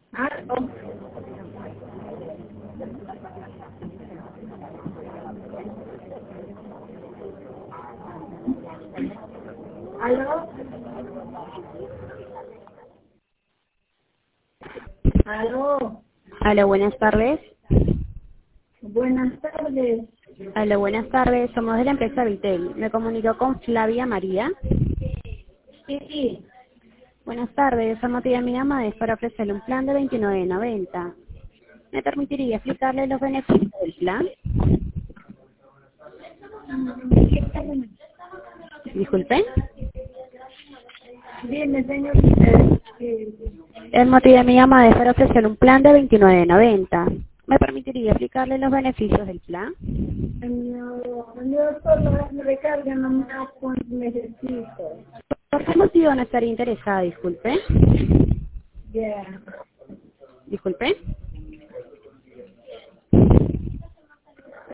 Aló. Aló. Aló. Aló, buenas tardes. Buenas tardes. Aló, buenas tardes. Somos de la empresa Vitel. Me comunico con Flavia María. Sí. Buenas tardes. El motivo de mi llamada es para ofrecerle un plan de 29.90. ¿Me permitiría explicarle los beneficios del plan? Disculpe. Dime, señor. El motivo de mi llamada es para ofrecerle un plan de 29.90. ¿Me permitiría explicarle los beneficios del plan? Yo solo recarga, no me da cuánto necesito. ¿Por qué motivo no estaría interesada? Disculpe. Ya. Disculpe.